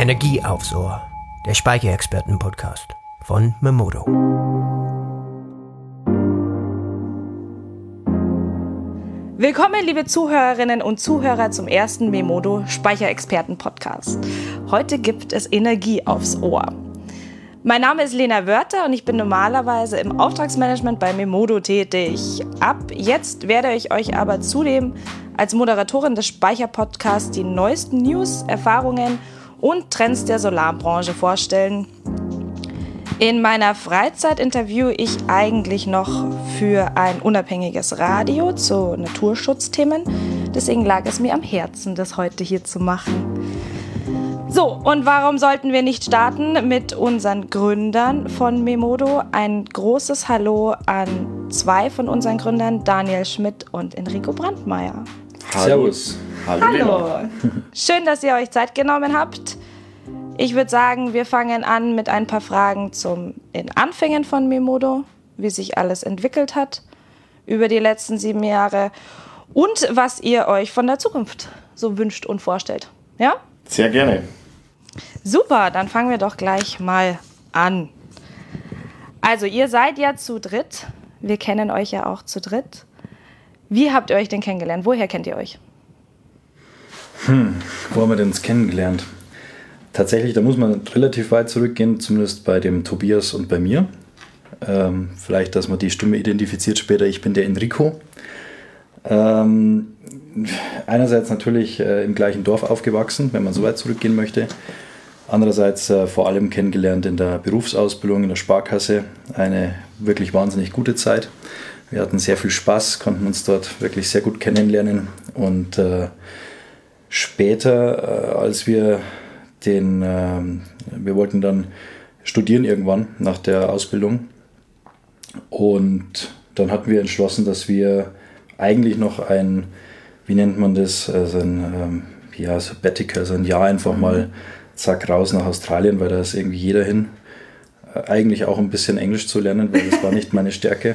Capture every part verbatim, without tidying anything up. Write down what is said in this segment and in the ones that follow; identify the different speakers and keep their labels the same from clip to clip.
Speaker 1: Energie aufs Ohr, der Speicherexperten-Podcast von Memodo.
Speaker 2: Willkommen, liebe Zuhörerinnen und Zuhörer, zum ersten Memodo Speicherexperten-Podcast. Heute gibt es Energie aufs Ohr. Mein Name ist Lena Wörter und ich bin normalerweise im Auftragsmanagement bei Memodo tätig. Ab jetzt werde ich euch aber zudem als Moderatorin des Speicherpodcasts die neuesten News, Erfahrungen und Trends der Solarbranche vorstellen. In meiner Freizeit interviewe ich eigentlich noch für ein unabhängiges Radio zu Naturschutzthemen. Deswegen lag es mir am Herzen, das heute hier zu machen. So, und warum sollten wir nicht starten mit unseren Gründern von Memodo? Ein großes Hallo an zwei von unseren Gründern, Daniel Schmidt und Enrico Brandmeier.
Speaker 3: Servus.
Speaker 2: Hallo. Hallo. Schön, dass ihr euch Zeit genommen habt. Ich würde sagen, wir fangen an mit ein paar Fragen zum in Anfängen von Memodo, wie sich alles entwickelt hat über die letzten sieben Jahre und was ihr euch von der Zukunft so wünscht und vorstellt. Ja?
Speaker 3: Sehr gerne.
Speaker 2: Super, dann fangen wir doch gleich mal an. Also, ihr seid ja zu dritt. Wir kennen euch ja auch zu dritt. Wie habt ihr euch denn kennengelernt? Woher kennt ihr euch?
Speaker 3: Hm, wo haben wir denn uns kennengelernt? Tatsächlich, da muss man relativ weit zurückgehen, zumindest bei dem Tobias und bei mir. Ähm, vielleicht, dass man die Stimme identifiziert später. Ich bin der Enrico. Ähm, einerseits natürlich äh, im gleichen Dorf aufgewachsen, wenn man so weit zurückgehen möchte. Andererseits äh, vor allem kennengelernt in der Berufsausbildung in der Sparkasse. Eine wirklich wahnsinnig gute Zeit. Wir hatten sehr viel Spaß, konnten uns dort wirklich sehr gut kennenlernen. Und äh, später, äh, als wir den, äh, wir wollten dann studieren irgendwann nach der Ausbildung. Und dann hatten wir entschlossen, dass wir eigentlich noch ein, wie nennt man das, also ein ähm, ja, Sabbatical, also ein Jahr einfach mal zack raus nach Australien, weil da ist irgendwie jeder hin. Äh, eigentlich auch ein bisschen Englisch zu lernen, weil das war nicht meine Stärke.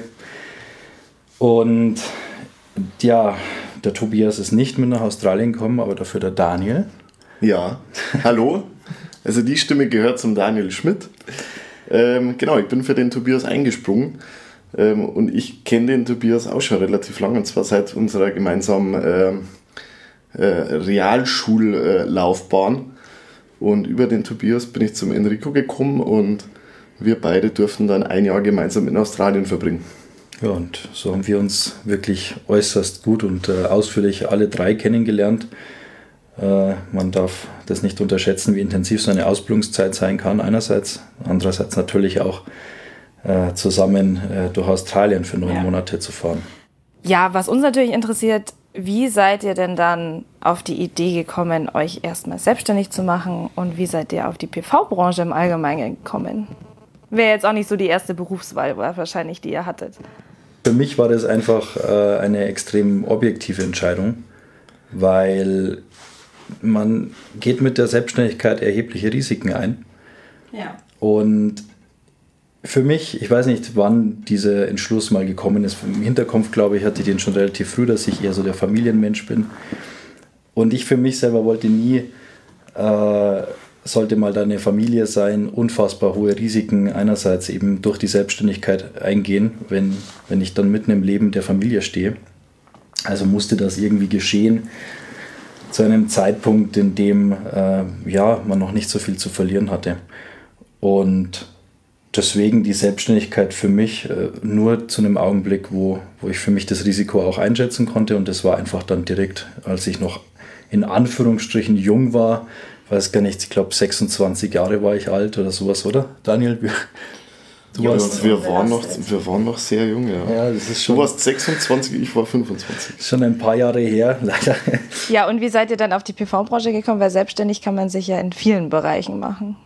Speaker 3: Und ja, der Tobias ist nicht mit nach Australien gekommen, aber dafür der Daniel.
Speaker 4: Ja, hallo. Also die Stimme gehört zum Daniel Schmidt. Ähm, genau, ich bin für den Tobias eingesprungen. Ähm, und ich kenne den Tobias auch schon relativ lange, und zwar seit unserer gemeinsamen äh, äh, Realschullaufbahn. Und über den Tobias bin ich zum Enrico gekommen und wir beide durften dann ein Jahr gemeinsam in Australien verbringen.
Speaker 3: Ja, und so haben wir uns wirklich äußerst gut und äh, ausführlich alle drei kennengelernt. Äh, man darf das nicht unterschätzen, wie intensiv so eine Ausbildungszeit sein kann einerseits. Andererseits natürlich auch äh, zusammen äh, durch Australien für neun ja. Monate zu fahren.
Speaker 2: Ja, was uns natürlich interessiert, wie seid ihr denn dann auf die Idee gekommen, euch erstmal selbstständig zu machen und wie seid ihr auf die P V-Branche im Allgemeinen gekommen? Wäre jetzt auch nicht so die erste Berufswahl wahrscheinlich, die ihr hattet.
Speaker 3: Für mich war das einfach äh, eine extrem objektive Entscheidung, weil man geht mit der Selbstständigkeit erhebliche Risiken ein.
Speaker 2: Ja.
Speaker 3: Und für mich, ich weiß nicht, wann dieser Entschluss mal gekommen ist. Im Hinterkopf, glaube ich, hatte ich den schon relativ früh, dass ich eher so der Familienmensch bin. Und ich für mich selber wollte nie, äh, sollte mal da eine Familie sein, unfassbar hohe Risiken einerseits eben durch die Selbstständigkeit eingehen, wenn, wenn ich dann mitten im Leben der Familie stehe. Also musste das irgendwie geschehen zu einem Zeitpunkt, in dem äh, ja, man noch nicht so viel zu verlieren hatte. Und deswegen die Selbstständigkeit für mich äh, nur zu einem Augenblick, wo, wo ich für mich das Risiko auch einschätzen konnte. Und das war einfach dann direkt, als ich noch in Anführungsstrichen jung war, weiß gar nicht, ich glaube sechsundzwanzig Jahre war ich alt oder sowas, oder? Daniel,
Speaker 4: du ja, warst, wir, waren noch, wir waren noch sehr jung, ja.
Speaker 3: ja das ist schon,
Speaker 4: du warst sechsundzwanzig, ich war fünfundzwanzig.
Speaker 3: Schon ein paar Jahre her, leider.
Speaker 2: Ja, und wie seid ihr dann auf die P V-Branche gekommen? Weil selbstständig kann man sich ja in vielen Bereichen machen.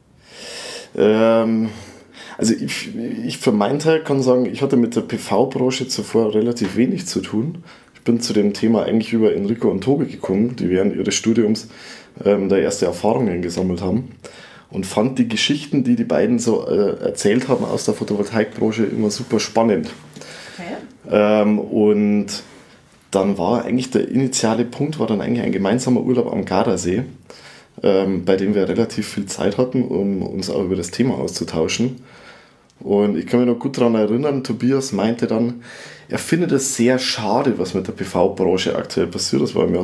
Speaker 4: Ähm, also ich, ich für meinen Teil kann sagen, ich hatte mit der P V-Branche zuvor relativ wenig zu tun. Ich bin zu dem Thema eigentlich über Enrico und Tobi gekommen, die während ihres Studiums ähm, da erste Erfahrungen gesammelt haben und fand die Geschichten, die die beiden so äh, erzählt haben aus der Photovoltaikbranche, immer super spannend. Okay. Ähm, und dann war eigentlich der initiale Punkt, war dann eigentlich ein gemeinsamer Urlaub am Gardasee. ähm, bei dem wir relativ viel Zeit hatten, um uns auch über das Thema auszutauschen. Und ich kann mich noch gut daran erinnern, Tobias meinte dann, er findet es sehr schade, was mit der P V-Branche aktuell passiert. Das war im Jahr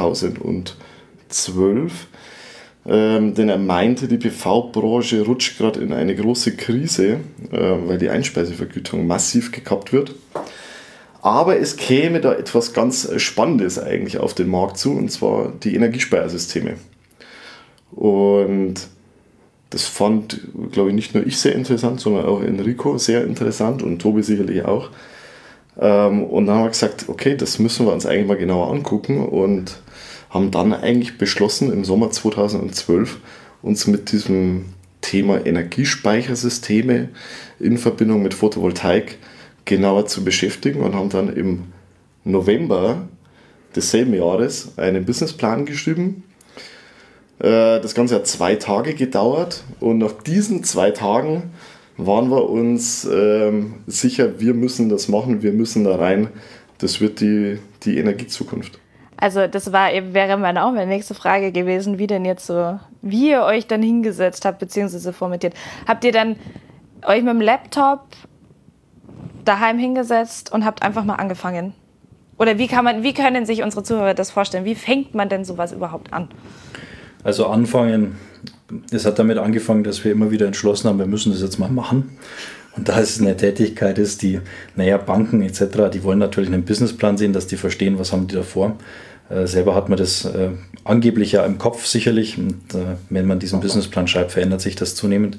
Speaker 4: zweitausendzwölf. Ähm, denn er meinte, die P V-Branche rutscht gerade in eine große Krise, äh, weil die Einspeisevergütung massiv gekappt wird. Aber es käme da etwas ganz Spannendes eigentlich auf den Markt zu, und zwar die Energiespeichersysteme. Und das fand, glaube ich, nicht nur ich sehr interessant, sondern auch Enrico sehr interessant und Tobi sicherlich auch. Ähm, und dann haben wir gesagt, okay, das müssen wir uns eigentlich mal genauer angucken, und haben dann eigentlich beschlossen, im Sommer zweitausendzwölf uns mit diesem Thema Energiespeichersysteme in Verbindung mit Photovoltaik genauer zu beschäftigen und haben dann im November desselben Jahres einen Businessplan geschrieben. Das Ganze hat zwei Tage gedauert, und nach diesen zwei Tagen waren wir uns ähm, sicher, wir müssen das machen, wir müssen da rein. Das wird die, die Energiezukunft.
Speaker 2: Also das war eben, wäre meine auch meine nächste Frage gewesen, wie denn jetzt so, wie ihr euch dann hingesetzt habt, beziehungsweise formatiert. Habt ihr dann euch mit dem Laptop daheim hingesetzt und habt einfach mal angefangen? Oder wie kann man, wie können sich unsere Zuhörer das vorstellen? Wie fängt man denn sowas überhaupt an?
Speaker 3: Also anfangen, es hat damit angefangen, dass wir immer wieder entschlossen haben, wir müssen das jetzt mal machen. Und da es eine Tätigkeit ist, die, naja, Banken et cetera, die wollen natürlich einen Businessplan sehen, dass die verstehen, was haben die da vor. Äh, selber hat man das äh, angeblich ja im Kopf sicherlich. Und äh, wenn man diesen Businessplan schreibt, verändert sich das zunehmend.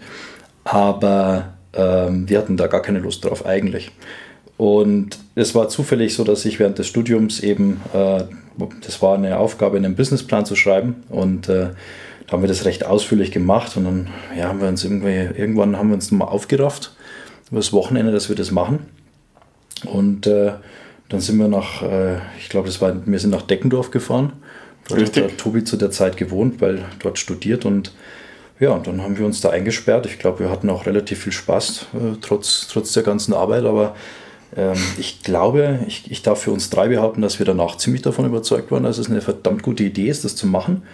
Speaker 3: Aber äh, wir hatten da gar keine Lust drauf eigentlich. Und es war zufällig so, dass ich während des Studiums eben, äh, das war eine Aufgabe, einen Businessplan zu schreiben, und äh, da haben wir das recht ausführlich gemacht, und dann ja, haben wir uns irgendwie, irgendwann haben wir uns mal aufgerafft über das Wochenende, dass wir das machen, und äh, dann sind wir nach, äh, ich glaube, das war, wir sind nach Deckendorf gefahren, dort hat der Tobi zu der Zeit gewohnt, weil dort studiert, und ja, und dann haben wir uns da eingesperrt. Ich glaube, wir hatten auch relativ viel Spaß, äh, trotz, trotz der ganzen Arbeit, aber ich glaube, ich, ich darf für uns drei behaupten, dass wir danach ziemlich davon überzeugt waren, dass es eine verdammt gute Idee ist, das zu machen.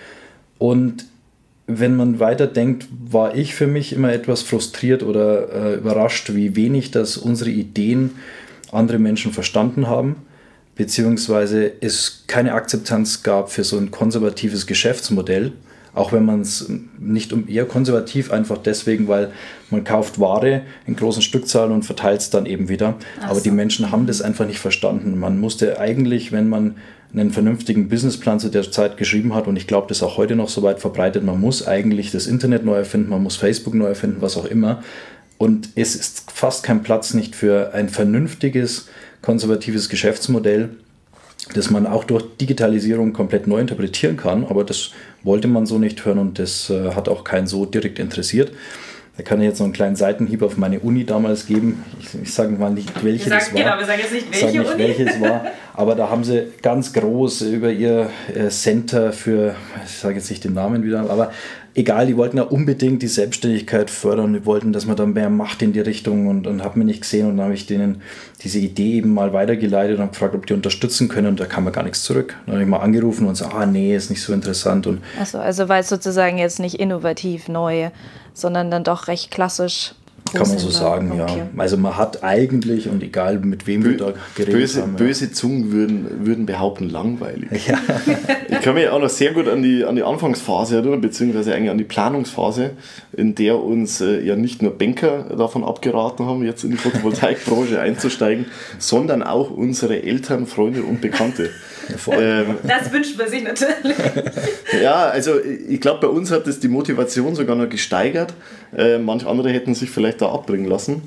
Speaker 3: Und wenn man weiterdenkt, war ich für mich immer etwas frustriert oder äh, überrascht, wie wenig das unsere Ideen andere Menschen verstanden haben, beziehungsweise es keine Akzeptanz gab für so ein konservatives Geschäftsmodell. Auch wenn man es nicht um eher konservativ, einfach deswegen, weil man kauft Ware in großen Stückzahlen und verteilt es dann eben wieder. Ach Aber so. Die Menschen haben das einfach nicht verstanden. Man musste eigentlich, wenn man einen vernünftigen Businessplan zu der Zeit geschrieben hat, und ich glaube, das ist auch heute noch so weit verbreitet, man muss eigentlich das Internet neu erfinden, man muss Facebook neu erfinden, was auch immer. Und es ist fast kein Platz nicht für ein vernünftiges, konservatives Geschäftsmodell, das man auch durch Digitalisierung komplett neu interpretieren kann, aber das wollte man so nicht hören, und das äh, hat auch keinen so direkt interessiert. Da kann ich jetzt noch einen kleinen Seitenhieb auf meine Uni damals geben. Ich, ich sage mal nicht, welche wir sagen, das war.
Speaker 2: Genau, wir sagen jetzt nicht, welche
Speaker 3: ich sage nicht,
Speaker 2: Uni.
Speaker 3: welche es war, aber da haben sie ganz groß über ihr äh, Center für, ich sage jetzt nicht den Namen wieder, aber egal, die wollten ja unbedingt die Selbstständigkeit fördern, die wollten, dass man dann mehr macht in die Richtung, und, und habe mir nicht gesehen, und dann habe ich denen diese Idee eben mal weitergeleitet und habe gefragt, ob die unterstützen können, und da kam mir gar nichts zurück. Dann habe ich mal angerufen und so, ah nee, ist nicht so interessant. Und
Speaker 2: Achso, also war es sozusagen jetzt nicht innovativ neu, sondern dann doch recht klassisch.
Speaker 3: Kann man so sagen, okay. Ja. Also man hat eigentlich, und egal mit wem Bö- wir da geredet
Speaker 4: böse,
Speaker 3: haben.
Speaker 4: Böse
Speaker 3: ja.
Speaker 4: Zungen würden, würden behaupten, langweilig. Ja. Ich kann mich auch noch sehr gut an die, an die Anfangsphase erinnern, beziehungsweise eigentlich an die Planungsphase, in der uns äh, ja nicht nur Banker davon abgeraten haben, jetzt in die Photovoltaikbranche einzusteigen, sondern auch unsere Eltern, Freunde und Bekannte.
Speaker 2: Ähm, das wünscht man sich natürlich.
Speaker 4: Ja, also ich glaube, bei uns hat das die Motivation sogar noch gesteigert. Äh, manch andere hätten sich vielleicht da abbringen lassen.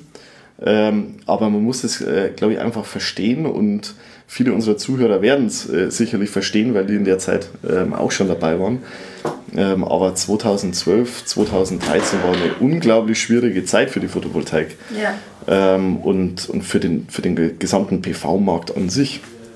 Speaker 4: Ähm, aber man muss es, äh, glaube ich, einfach verstehen, und viele unserer Zuhörer werden es äh, sicherlich verstehen, weil die in der Zeit ähm, auch schon dabei waren. Ähm, aber zweitausendzwölf, zweitausenddreizehn war eine unglaublich schwierige Zeit für die Photovoltaik. Ja. Ähm, und und für, den, für den gesamten P V-Markt an sich.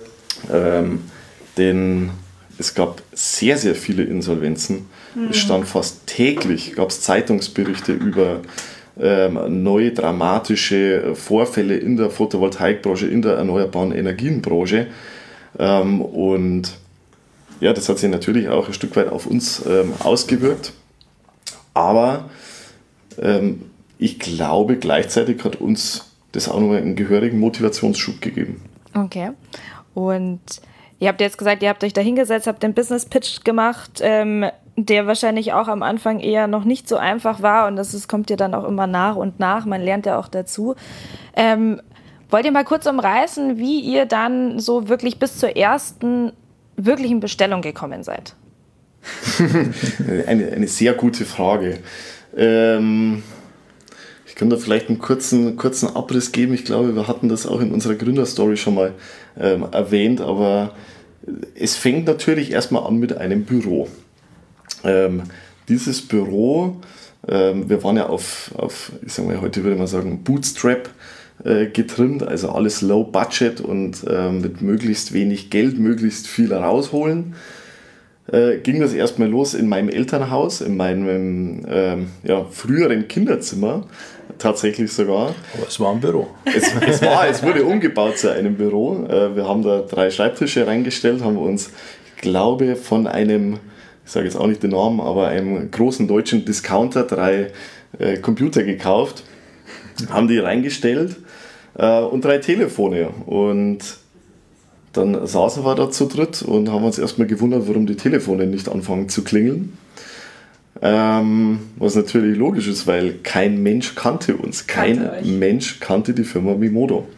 Speaker 4: Ähm, denn es gab sehr, sehr viele Insolvenzen. Mhm. Es stand fast täglich, gab es Zeitungsberichte über ähm, neue dramatische Vorfälle in der Photovoltaikbranche, in der erneuerbaren Energienbranche. Ähm, und ja, das hat sich natürlich auch ein Stück weit auf uns ähm, ausgewirkt. Aber ähm, ich glaube, gleichzeitig hat uns das auch nochmal einen gehörigen Motivationsschub gegeben.
Speaker 2: Okay. Und ihr habt jetzt gesagt, ihr habt euch da hingesetzt, habt den Business-Pitch gemacht, ähm, der wahrscheinlich auch am Anfang eher noch nicht so einfach war. Und das ist, kommt ja dann auch immer nach und nach. Man lernt ja auch dazu. Ähm, wollt ihr mal kurz umreißen, wie ihr dann so wirklich bis zur ersten wirklichen Bestellung gekommen seid?
Speaker 4: eine, eine sehr gute Frage. Ähm, ich kann da vielleicht einen kurzen, kurzen Abriss geben. Ich glaube, wir hatten das auch in unserer Gründerstory schon mal ähm, erwähnt, aber es fängt natürlich erstmal an mit einem Büro. Ähm, dieses Büro, ähm, wir waren ja auf, auf, ich sag mal, heute würde man sagen, Bootstrap äh, getrimmt, also alles low budget und äh, mit möglichst wenig Geld, möglichst viel rausholen. Äh, ging das erstmal los in meinem Elternhaus, in meinem ähm, ja, früheren Kinderzimmer, tatsächlich sogar.
Speaker 3: Aber es war ein Büro.
Speaker 4: Es, es, war, es wurde umgebaut zu einem Büro. Äh, wir haben da drei Schreibtische reingestellt, haben uns, ich glaube, von einem, ich sage jetzt auch nicht den Namen, aber einem großen deutschen Discounter drei äh, Computer gekauft, haben die reingestellt äh, und drei Telefone. Und dann saßen wir da zu dritt und haben uns erstmal gewundert, warum die Telefone nicht anfangen zu klingeln. Ähm, was natürlich logisch ist, weil kein Mensch kannte uns. Kein kannte Mensch kannte die Firma Memodo.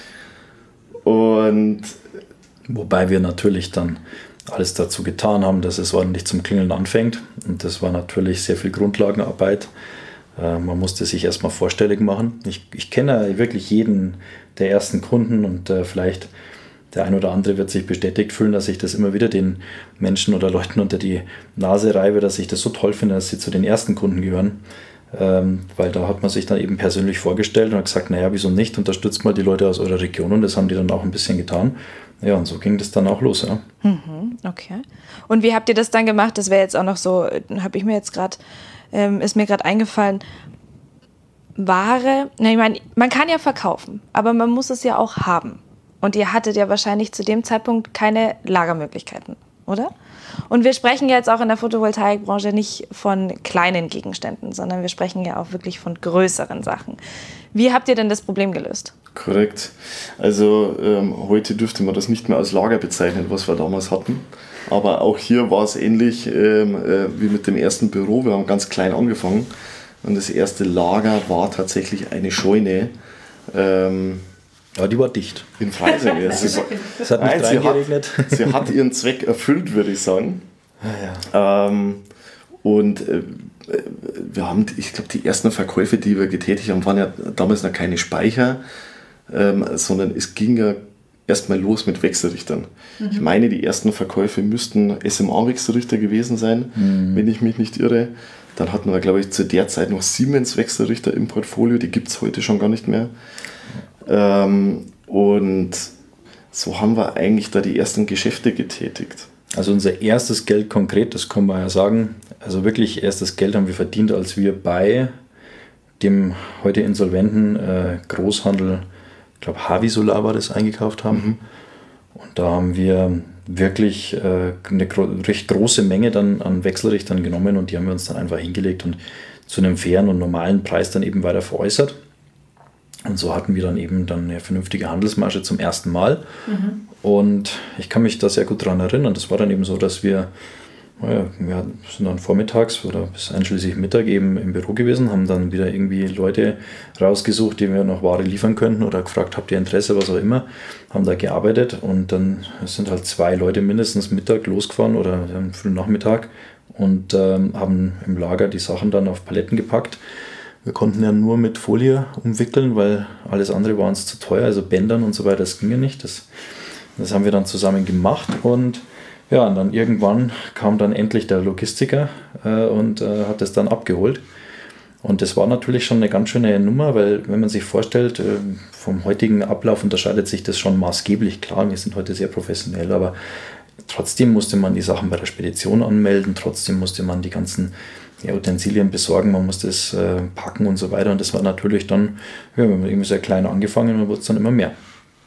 Speaker 4: Und
Speaker 3: wobei wir natürlich dann alles dazu getan haben, dass es ordentlich zum Klingeln anfängt. Und das war natürlich sehr viel Grundlagenarbeit. Äh, man musste sich erstmal vorstellig machen. Ich, ich kenne wirklich jeden der ersten Kunden und äh, vielleicht der ein oder andere wird sich bestätigt fühlen, dass ich das immer wieder den Menschen oder Leuten unter die Nase reibe, dass ich das so toll finde, dass sie zu den ersten Kunden gehören. Ähm, weil da hat man sich dann eben persönlich vorgestellt und hat gesagt, naja, wieso nicht, unterstützt mal die Leute aus eurer Region, und das haben die dann auch ein bisschen getan. Ja, und so ging das dann auch los. Ja.
Speaker 2: Mhm, okay. Und wie habt ihr das dann gemacht? Das wäre jetzt auch noch so, habe ich mir jetzt gerade, ähm, ist mir gerade eingefallen, Ware, na, ich meine, man kann ja verkaufen, aber man muss es ja auch haben. Und ihr hattet ja wahrscheinlich zu dem Zeitpunkt keine Lagermöglichkeiten, oder? Und wir sprechen ja jetzt auch in der Photovoltaikbranche nicht von kleinen Gegenständen, sondern wir sprechen ja auch wirklich von größeren Sachen. Wie habt ihr denn das Problem gelöst?
Speaker 4: Korrekt. Also ähm, heute dürfte man das nicht mehr als Lager bezeichnen, was wir damals hatten. Aber auch hier war es ähnlich ähm, äh, wie mit dem ersten Büro. Wir haben ganz klein angefangen und das erste Lager war tatsächlich eine Scheune. Ähm,
Speaker 3: Ja, die war dicht.
Speaker 4: In Freising. Es
Speaker 3: es hat nicht
Speaker 4: sie,
Speaker 3: reingeregnet.
Speaker 4: hat, sie hat ihren Zweck erfüllt, würde ich sagen.
Speaker 3: Ah, ja.
Speaker 4: Ähm, und äh, wir haben, ich glaube, die ersten Verkäufe, die wir getätigt haben, waren ja damals noch keine Speicher, ähm, sondern es ging ja erstmal los mit Wechselrichtern. Mhm. Ich meine, die ersten Verkäufe müssten S M A-Wechselrichter gewesen sein, mhm. wenn ich mich nicht irre. Dann hatten wir, glaube ich, zu der Zeit noch Siemens-Wechselrichter im Portfolio, die gibt es heute schon gar nicht mehr. Ähm, und so haben wir eigentlich da die ersten Geschäfte getätigt.
Speaker 3: Also unser erstes Geld konkret, das kann man ja sagen, also wirklich erstes Geld haben wir verdient, als wir bei dem heute insolventen äh, Großhandel, ich glaube Havi Solar war das, eingekauft haben. Mhm. Und da haben wir wirklich äh, eine gro- recht große Menge dann an Wechselrichtern genommen und die haben wir uns dann einfach hingelegt und zu einem fairen und normalen Preis dann eben weiter veräußert. Und so hatten wir dann eben dann eine vernünftige Handelsmarge zum ersten Mal. Mhm. Und ich kann mich da sehr gut daran erinnern. Das war dann eben so, dass wir, naja, wir sind dann vormittags oder bis einschließlich Mittag eben im Büro gewesen, haben dann wieder irgendwie Leute rausgesucht, die wir noch Ware liefern könnten oder gefragt, habt ihr Interesse, was auch immer, haben da gearbeitet und dann sind halt zwei Leute mindestens Mittag losgefahren oder am frühen Nachmittag und ähm, haben im Lager die Sachen dann auf Paletten gepackt. Wir konnten ja nur mit Folie umwickeln, weil alles andere war uns zu teuer, also Bändern und so weiter, das ging ja nicht. Das, das haben wir dann zusammen gemacht und ja, und dann irgendwann kam dann endlich der Logistiker äh, und äh, hat das dann abgeholt. Und das war natürlich schon eine ganz schöne Nummer, weil wenn man sich vorstellt, äh, vom heutigen Ablauf unterscheidet sich das schon maßgeblich. Klar, wir sind heute sehr professionell, aber trotzdem musste man die Sachen bei der Spedition anmelden, trotzdem musste man die ganzen ja, Utensilien besorgen, man musste es äh, packen und so weiter. Und das war natürlich dann, ja, wir haben irgendwie sehr klein angefangen und dann wurde es dann immer mehr.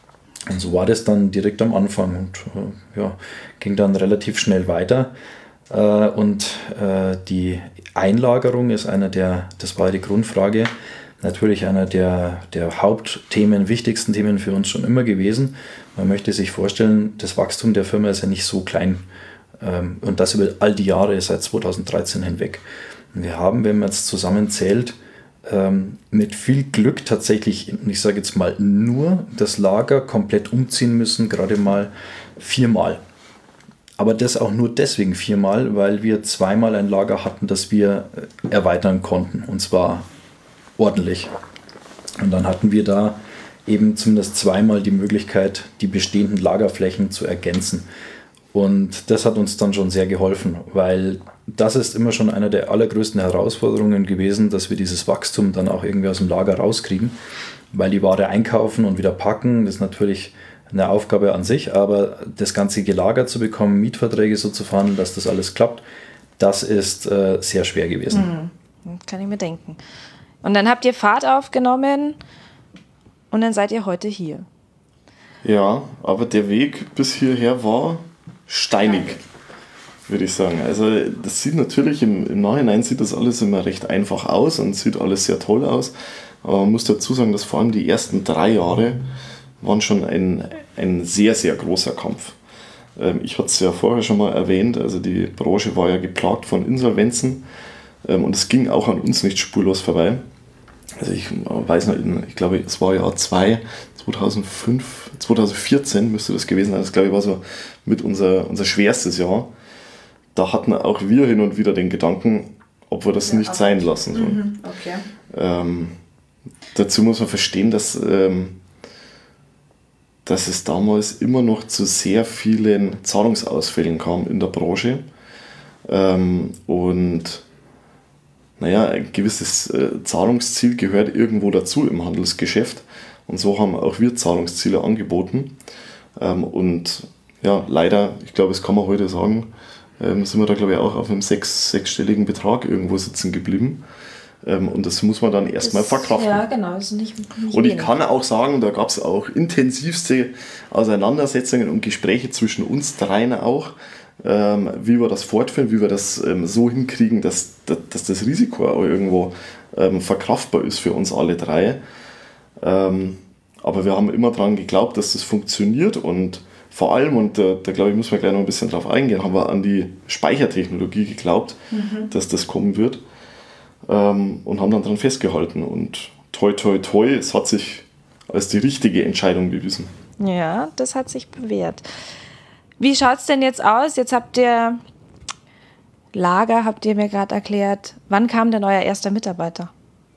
Speaker 3: Und so war das dann direkt am Anfang und äh, ja, ging dann relativ schnell weiter. Äh, und äh, die Einlagerung ist einer der, das war die Grundfrage, natürlich einer der, der Hauptthemen, wichtigsten Themen für uns schon immer gewesen. Man möchte sich vorstellen, das Wachstum der Firma ist ja nicht so klein ähm, und das über all die Jahre seit zweitausenddreizehn hinweg. Und wir haben, wenn man jetzt zusammenzählt, ähm, mit viel Glück tatsächlich, ich sage jetzt mal, nur das Lager komplett umziehen müssen, gerade mal viermal. Aber das auch nur deswegen viermal, weil wir zweimal ein Lager hatten, das wir erweitern konnten, und zwar ordentlich. Und dann hatten wir da eben zumindest zweimal die Möglichkeit, die bestehenden Lagerflächen zu ergänzen. Und das hat uns dann schon sehr geholfen, weil das ist immer schon eine der allergrößten Herausforderungen gewesen, dass wir dieses Wachstum dann auch irgendwie aus dem Lager rauskriegen, weil die Ware einkaufen und wieder packen, das ist natürlich eine Aufgabe an sich, aber das Ganze gelagert zu bekommen, Mietverträge so zu verhandeln, dass das alles klappt, das ist äh, sehr schwer gewesen.
Speaker 2: Hm, kann ich mir denken. Und dann habt ihr Fahrt aufgenommen und dann seid ihr heute hier.
Speaker 4: Ja, aber der Weg bis hierher war steinig, würde ich sagen. Also das sieht natürlich, im, im Nachhinein sieht das alles immer recht einfach aus und sieht alles sehr toll aus. Aber man muss dazu sagen, dass vor allem die ersten drei Jahre waren schon ein, ein sehr, sehr großer Kampf. Ähm, ich hatte es ja vorher schon mal erwähnt, also die Branche war ja geplagt von Insolvenzen ähm, und es ging auch an uns nicht spurlos vorbei. Also ich weiß noch, ich glaube, es war Jahr zwei, zweitausendfünf, zweitausendvierzehn müsste das gewesen sein. Das, glaube ich, war so mit unser, unser schwerstes Jahr. Da hatten auch wir hin und wieder den Gedanken, ob wir das ja, nicht auch sein lassen sollen.
Speaker 2: Mhm, okay.
Speaker 4: Ähm, dazu muss man verstehen, dass, ähm, dass es damals immer noch zu sehr vielen Zahlungsausfällen kam in der Branche. Ähm, und naja, ein gewisses äh, Zahlungsziel gehört irgendwo dazu im Handelsgeschäft. Und so haben auch wir Zahlungsziele angeboten. Ähm, und ja, leider, ich glaube, das kann man heute sagen, ähm, sind wir da, glaube ich, auch auf einem sechs, sechsstelligen Betrag irgendwo sitzen geblieben. Ähm, und das muss man dann erstmal verkraften.
Speaker 2: Ja, genau. Das ist nicht, nicht
Speaker 4: und ich
Speaker 2: wenig.
Speaker 4: kann auch sagen, da gab es auch intensivste Auseinandersetzungen und Gespräche zwischen uns dreien auch, ähm, wie wir das fortführen, wie wir das ähm, so hinkriegen, dass, dass, dass das Risiko auch irgendwo ähm, verkraftbar ist für uns alle drei. Ähm, aber wir haben immer daran geglaubt, dass das funktioniert und vor allem, und da, da glaube ich, muss man gleich noch ein bisschen drauf eingehen, haben wir an die Speichertechnologie geglaubt, mhm. dass das kommen wird ähm, und haben dann daran festgehalten und toi toi toi, es hat sich als die richtige Entscheidung bewiesen.
Speaker 2: Ja, das hat sich bewährt. Wie schaut es denn jetzt aus? Jetzt habt ihr Lager, habt ihr mir gerade erklärt. Wann kam denn euer erster Mitarbeiter?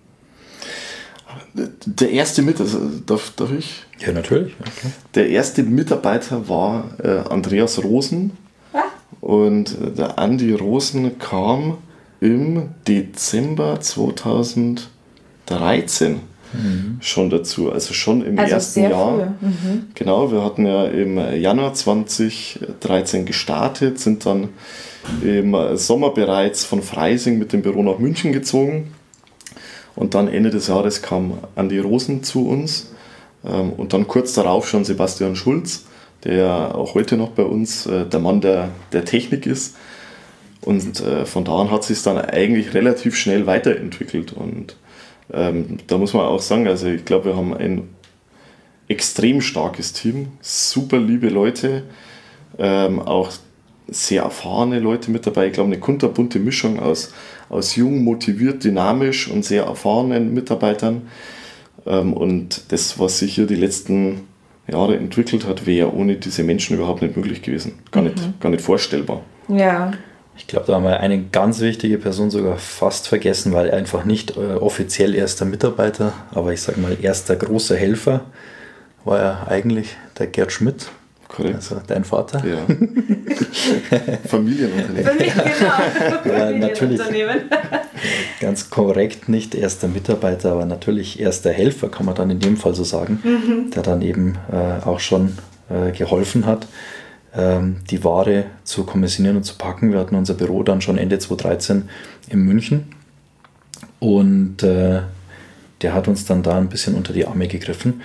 Speaker 4: Der erste Mitarbeiter, darf, darf ich?
Speaker 3: Ja, natürlich. Okay.
Speaker 4: Der erste Mitarbeiter war äh, Andreas Rosen. Ah. Und äh, der Andi Rosen kam im Dezember zweitausenddreizehn mhm. schon dazu, also schon im
Speaker 2: also
Speaker 4: ersten
Speaker 2: sehr
Speaker 4: Jahr.
Speaker 2: Früh. Mhm.
Speaker 4: Genau, wir hatten ja im Januar zweitausenddreizehn gestartet, sind dann im Sommer bereits von Freising mit dem Büro nach München gezogen. Und dann Ende des Jahres kam Andi Rosen zu uns und dann kurz darauf schon Sebastian Schulz, der auch heute noch bei uns der Mann der, der Technik ist. Und von da an hat sich es dann eigentlich relativ schnell weiterentwickelt. Und ähm, da muss man auch sagen, also ich glaube, wir haben ein extrem starkes Team, super liebe Leute, ähm, auch sehr erfahrene Leute mit dabei. Ich glaube, eine kunterbunte Mischung aus, aus jung, motiviert, dynamisch und sehr erfahrenen Mitarbeitern. Ähm, und das, was sich hier die letzten Jahre entwickelt hat, wäre ohne diese Menschen überhaupt nicht möglich gewesen. Gar, mhm. nicht, gar nicht vorstellbar.
Speaker 2: Ja.
Speaker 3: Ich glaube, da haben wir eine ganz wichtige Person sogar fast vergessen, weil einfach nicht äh, offiziell erster Mitarbeiter, aber ich sage mal erster großer Helfer war ja eigentlich der Gerd Schmidt.
Speaker 4: Korrekt.
Speaker 3: Also dein Vater.
Speaker 4: Ja. Familienunternehmen.
Speaker 2: Genau.
Speaker 3: Ja, natürlich. Ganz korrekt, nicht erster Mitarbeiter, aber natürlich erster Helfer, kann man dann in dem Fall so sagen, mhm. der dann eben äh, auch schon äh, geholfen hat, ähm, die Ware zu kommissionieren und zu packen. Wir hatten unser Büro dann schon Ende zweitausenddreizehn in München und äh, der hat uns dann da ein bisschen unter die Arme gegriffen.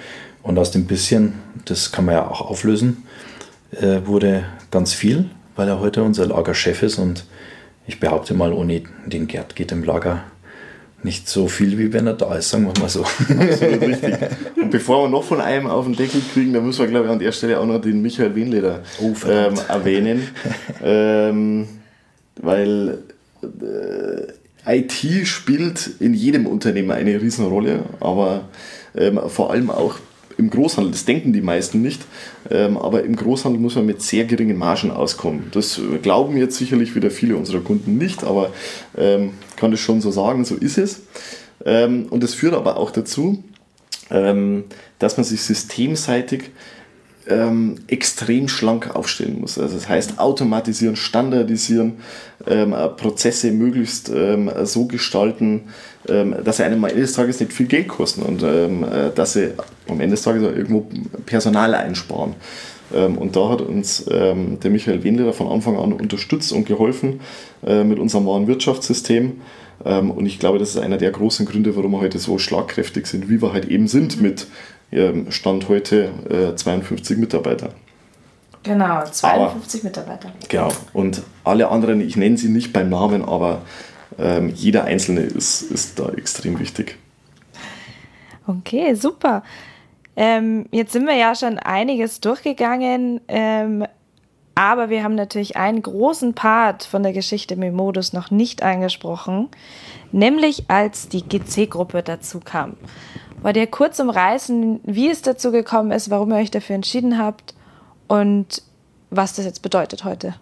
Speaker 3: Und aus dem bisschen, das kann man ja auch auflösen, äh, wurde ganz viel, weil er heute unser Lagerchef ist. Und ich behaupte mal, ohne den Gerd geht im Lager nicht so viel, wie wenn er da ist, sagen wir mal so.
Speaker 4: Absolut richtig. Und bevor wir noch von einem auf den Deckel kriegen, dann müssen wir, glaube ich, an der Stelle auch noch den Michael Wehnleder
Speaker 3: Oh,
Speaker 4: ähm, erwähnen. ähm, weil äh, I T spielt in jedem Unternehmen eine Riesenrolle, aber ähm, vor allem auch im Großhandel, das denken die meisten nicht, ähm, aber im Großhandel muss man mit sehr geringen Margen auskommen. Das glauben jetzt sicherlich wieder viele unserer Kunden nicht, aber ähm, kann das schon so sagen, so ist es. Ähm, und das führt aber auch dazu, ähm, dass man sich systemseitig ähm, extrem schlank aufstellen muss. Also das heißt automatisieren, standardisieren, ähm, Prozesse möglichst ähm, so gestalten, ähm, dass sie einem am Ende des Tages nicht viel Geld kosten und ähm, dass sie am Ende des Tages auch irgendwo Personal einsparen. Ähm, und da hat uns ähm, der Michael Wehnleder von Anfang an unterstützt und geholfen äh, mit unserem Warenwirtschaftssystem. Ähm, und ich glaube, das ist einer der großen Gründe, warum wir heute so schlagkräftig sind, wie wir halt eben sind mit ähm, Stand heute äh, zweiundfünfzig Mitarbeitern.
Speaker 2: Genau, zweiundfünfzig aber, Mitarbeiter.
Speaker 4: Genau. Und alle anderen, ich nenne sie nicht beim Namen, aber ähm, jeder Einzelne ist, ist da extrem wichtig.
Speaker 2: Okay, super. Ähm, jetzt sind wir ja schon einiges durchgegangen, ähm, aber wir haben natürlich einen großen Part von der Geschichte Memodus noch nicht angesprochen, nämlich als die G C-Gruppe dazu kam. Wollt ihr kurz umreißen, wie es dazu gekommen ist, warum ihr euch dafür entschieden habt und was das jetzt bedeutet heute?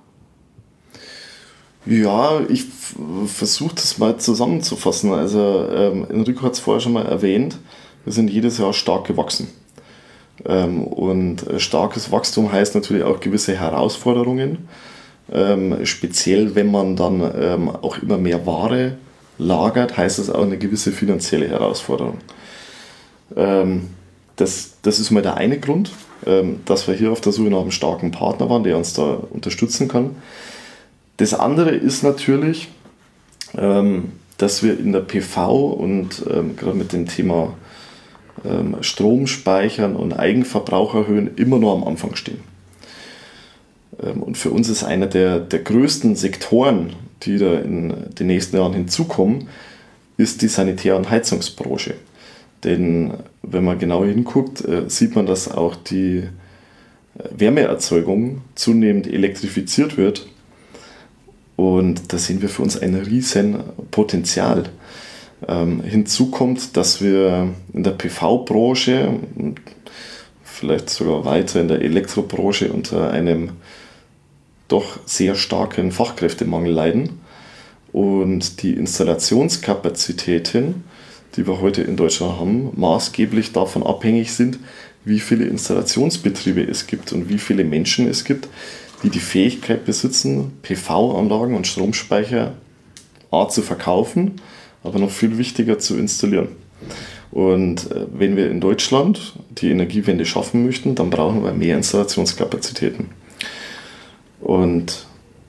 Speaker 4: Ja, ich f- versuche das mal zusammenzufassen. Also ähm, Enrico hat es vorher schon mal erwähnt, wir sind jedes Jahr stark gewachsen. Ähm, und starkes Wachstum heißt natürlich auch gewisse Herausforderungen, ähm, speziell wenn man dann ähm, auch immer mehr Ware lagert, heißt das auch eine gewisse finanzielle Herausforderung. Ähm, das, das ist mal der eine Grund, ähm, dass wir hier auf der Suche nach einem starken Partner waren, der uns da unterstützen kann. Das andere ist natürlich, ähm, dass wir in der P V und ähm, gerade mit dem Thema ähm, Strom speichern und Eigenverbrauch erhöhen immer nur am Anfang stehen. Ähm, und für uns ist einer der, der größten Sektoren, die da in den nächsten Jahren hinzukommen, ist die Sanitär- und Heizungsbranche. Denn wenn man genau hinguckt, äh, sieht man, dass auch die Wärmeerzeugung zunehmend elektrifiziert wird. Und da sehen wir für uns ein riesen Potenzial. Ähm, hinzu kommt, dass wir in der P V-Branche, vielleicht sogar weiter in der Elektrobranche unter einem doch sehr starken Fachkräftemangel leiden. Und die Installationskapazitäten, die wir heute in Deutschland haben, maßgeblich davon abhängig sind, wie viele Installationsbetriebe es gibt und wie viele Menschen es gibt, die die Fähigkeit besitzen, P V-Anlagen und Stromspeicher A zu verkaufen, aber noch viel wichtiger zu installieren. Und wenn wir in Deutschland die Energiewende schaffen möchten, dann brauchen wir mehr Installationskapazitäten. Und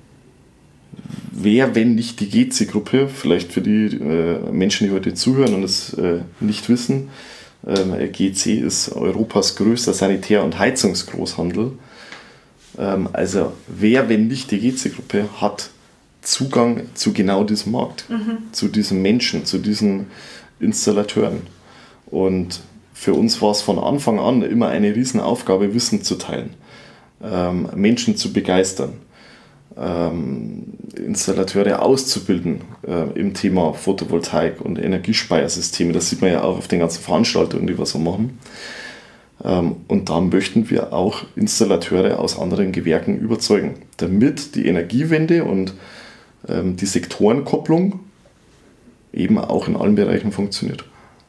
Speaker 4: wer, wenn nicht die G C-Gruppe, vielleicht für die äh, Menschen, die heute zuhören und es äh, nicht wissen, äh, G C ist Europas größter Sanitär- und Heizungsgroßhandel. Ähm, also wer, wenn nicht die G C-Gruppe, hat Zugang zu genau diesem Markt, mhm. zu diesen Menschen, zu diesen Installateuren. Und für uns war es von Anfang an immer eine Riesenaufgabe, Wissen zu teilen, ähm, Menschen zu begeistern, ähm, Installateure auszubilden äh, im Thema Photovoltaik und Energiespeichersysteme. Das sieht man ja auch auf den ganzen Veranstaltungen, die wir so machen. Ähm, und da möchten wir auch Installateure aus anderen Gewerken überzeugen, damit die Energiewende und ähm, die Sektorenkopplung eben auch in allen Bereichen funktioniert.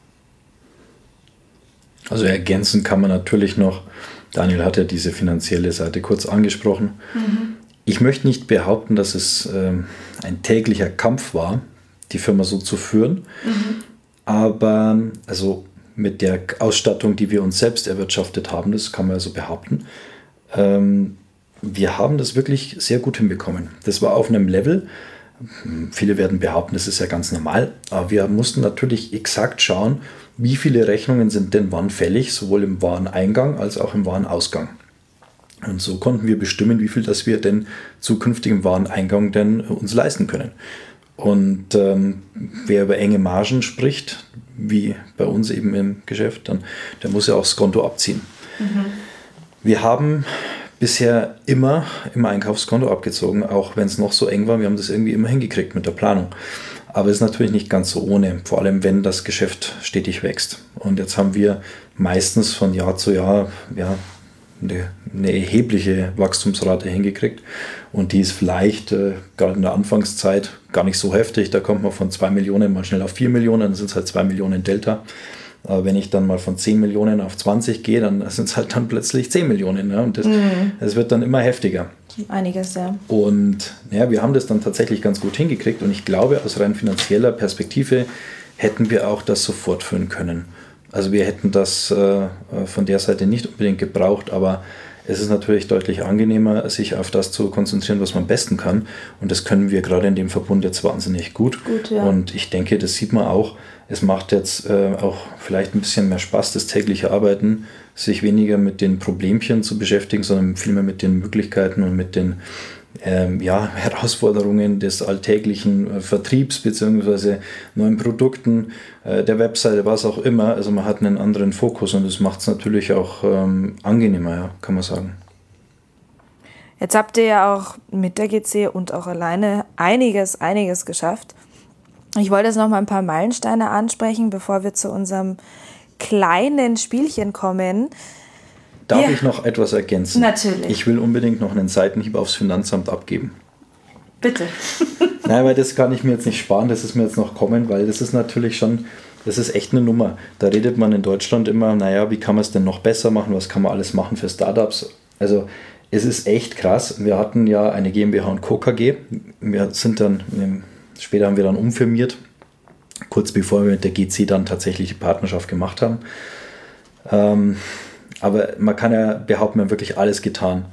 Speaker 3: Also ergänzen kann man natürlich noch, Daniel hat ja diese finanzielle Seite kurz angesprochen. Mhm. Ich möchte nicht behaupten, dass es ähm, ein täglicher Kampf war, die Firma so zu führen, mhm. aber also mit der Ausstattung, die wir uns selbst erwirtschaftet haben, das kann man ja so behaupten, ähm, wir haben das wirklich sehr gut hinbekommen. Das war auf einem Level, Viele werden behaupten, das ist ja ganz normal, aber wir mussten natürlich exakt schauen, wie viele Rechnungen sind denn wann fällig, sowohl im Wareneingang als auch im Warenausgang. Und so konnten wir bestimmen, wie viel das wir denn zukünftig im Wareneingang denn uns leisten können. Und ähm, wer über enge Margen spricht, wie bei uns eben im Geschäft, dann der muss ja auch das Konto abziehen. Mhm. Wir haben bisher immer im Einkaufskonto abgezogen, auch wenn es noch so eng war. Wir haben das irgendwie immer hingekriegt mit der Planung. Aber es ist natürlich nicht ganz so ohne, vor allem wenn das Geschäft stetig wächst. Und jetzt haben wir meistens von Jahr zu Jahr ja, eine, eine erhebliche Wachstumsrate hingekriegt. Und die ist vielleicht äh, gerade in der Anfangszeit gar nicht so heftig. Da kommt man von zwei Millionen mal schnell auf vier Millionen, dann sind es halt zwei Millionen Delta. Aber wenn ich dann mal von zehn Millionen auf zwanzig gehe, dann sind es halt dann plötzlich zehn Millionen. Ne? Und das, mhm. das wird dann immer heftiger.
Speaker 2: Einiges, ja.
Speaker 3: Und ja, wir haben das dann tatsächlich ganz gut hingekriegt. Und ich glaube, aus rein finanzieller Perspektive hätten wir auch das so fortführen können. Also wir hätten das äh, von der Seite nicht unbedingt gebraucht, aber es ist natürlich deutlich angenehmer, sich auf das zu konzentrieren, was man am besten kann. Und das können wir gerade in dem Verbund jetzt wahnsinnig gut. gut ja. Und ich denke, das sieht man auch. Es macht jetzt äh, auch vielleicht ein bisschen mehr Spaß, das tägliche Arbeiten, sich weniger mit den Problemchen zu beschäftigen, sondern vielmehr mit den Möglichkeiten und mit den ähm, ja, Herausforderungen des alltäglichen äh, Vertriebs bzw. neuen Produkten, äh, der Webseite, was auch immer. Also man hat einen anderen Fokus und das macht es natürlich auch ähm, angenehmer, ja, kann man sagen.
Speaker 2: Jetzt habt ihr ja auch mit der G C und auch alleine einiges, einiges geschafft. Ich wollte jetzt noch mal ein paar Meilensteine ansprechen, bevor wir zu unserem kleinen Spielchen kommen.
Speaker 3: Darf
Speaker 2: ja.
Speaker 3: ich noch etwas ergänzen?
Speaker 2: Natürlich.
Speaker 3: Ich will unbedingt noch einen Seitenhieb aufs Finanzamt abgeben.
Speaker 2: Bitte.
Speaker 3: Nein, weil das kann ich mir jetzt nicht sparen, das ist mir jetzt noch kommen, weil das ist natürlich schon, das ist echt eine Nummer. Da redet man in Deutschland immer, naja, wie kann man es denn noch besser machen, was kann man alles machen für Startups? Also es ist echt krass. Wir hatten ja eine GmbH und Co. K G. Wir sind dann, später haben wir dann umfirmiert, kurz bevor wir mit der G C dann tatsächlich die Partnerschaft gemacht haben. Ähm, aber man kann ja behaupten, wir haben wirklich alles getan.